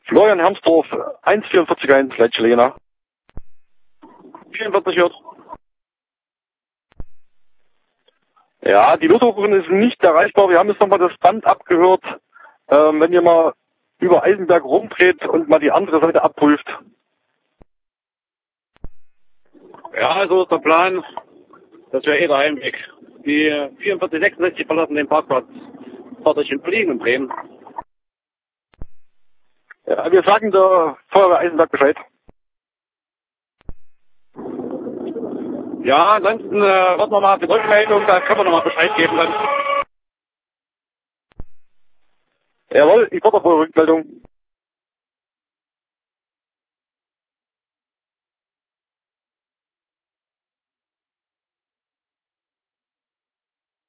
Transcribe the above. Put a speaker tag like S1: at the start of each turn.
S1: Florian Hermsdorf, 1,44,1, Leitschelena. 44 hört. Ja, die Lottokurin ist nicht erreichbar. Wir haben jetzt nochmal das Band abgehört. Wenn ihr mal über Eisenberg rumdreht und mal die andere Seite abprüft.
S2: Ja, so ist der Plan. Das wäre der Heimweg. Die 4466 verlassen den Parkplatz. Fahrt euch in Fliegen und Bremen.
S1: Ja, wir sagen der Feuerwehr Eisenberg Bescheid.
S2: Ja, ansonsten warten wir mal auf die Rückmeldung, da können wir nochmal Bescheid geben dann.
S1: Jawohl, ich warte auf eure Rückmeldung.